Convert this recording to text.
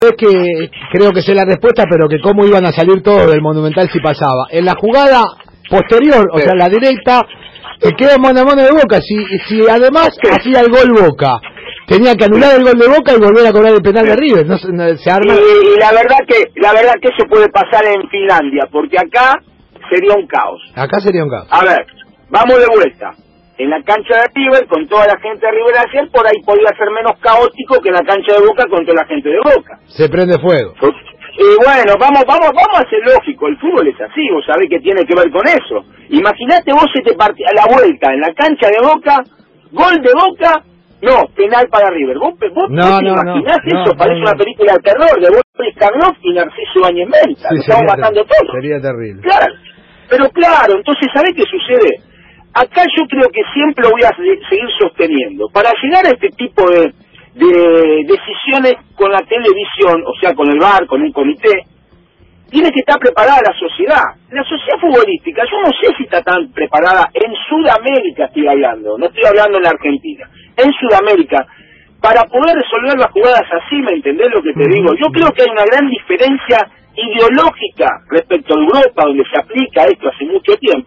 Es que creo que sé la respuesta, pero que cómo iban a salir todos del Monumental si pasaba. En la jugada posterior, o sea, la directa, que queda mano a mano de Boca. Si además hacía el gol Boca, tenía que anular el gol de Boca y volver a cobrar el penal de River. No, se arma. Y la verdad que eso puede pasar en Finlandia, porque acá sería un caos. Acá sería un caos. A ver, vamos de vuelta. En la cancha de River, con toda la gente de River ayer, por ahí podría ser menos caótico que en la cancha de Boca con toda la gente de Boca. Se prende fuego. Y bueno, vamos a ser lógico, el fútbol es así, vos sabés que tiene que ver con eso. Imaginate vos a la vuelta, en la cancha de Boca, gol de Boca, no, penal para River. ¿Vos te imaginás eso? Parece una película de terror, de Boris Karloff y Narciso Bañez Menta, sí, lo estamos matando todos. Sería terrible. Claro, pero claro, entonces ¿sabés qué sucede? Acá yo creo que siempre lo voy a seguir sosteniendo. Para llegar a este tipo de decisiones con la televisión, o sea, con el VAR, con el comité, tiene que estar preparada la sociedad. La sociedad futbolística, yo no sé si está tan preparada en Sudamérica, estoy hablando, no estoy hablando en la Argentina, en Sudamérica, para poder resolver las jugadas así, ¿me entendés lo que te digo? Yo creo que hay una gran diferencia ideológica respecto a Europa, donde se aplica esto hace mucho tiempo.